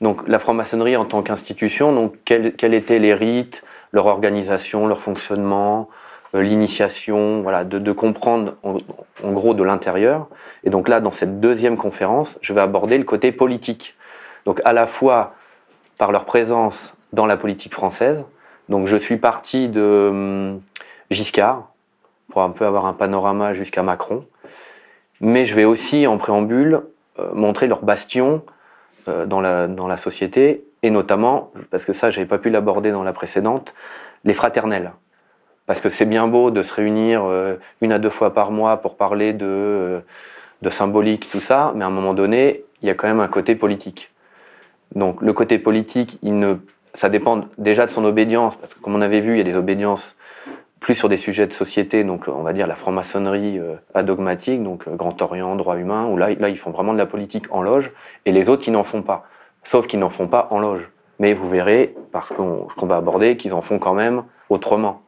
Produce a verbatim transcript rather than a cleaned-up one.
Donc la franc-maçonnerie en tant qu'institution, donc quels, quels étaient les rites, leur organisation, leur fonctionnement, euh, l'initiation, voilà, de, de comprendre en, en gros de l'intérieur. Et donc là, dans cette deuxième conférence, je vais aborder le côté politique. Donc à la fois par leur présence dans la politique française. Donc je suis parti de hum, Giscard, pour un peu avoir un panorama jusqu'à Macron. Mais je vais aussi, en préambule, euh, montrer leur bastion euh, dans, la, dans la société, et notamment, parce que ça, je n'avais pas pu l'aborder dans la précédente, les fraternels. Parce que c'est bien beau de se réunir euh, une à deux fois par mois pour parler de, euh, de symbolique, tout ça, mais à un moment donné, il y a quand même un côté politique. Donc le côté politique, il ne, ça dépend déjà de son obédience, parce que comme on avait vu, il y a des obédiences plus sur des sujets de société, donc on va dire la franc-maçonnerie euh, adogmatique, donc euh, Grand Orient, droit humain, où là, là ils font vraiment de la politique en loge, et les autres qui n'en font pas, sauf qu'ils n'en font pas en loge. Mais vous verrez, parce qu'on ce qu'on va aborder, qu'ils en font quand même autrement.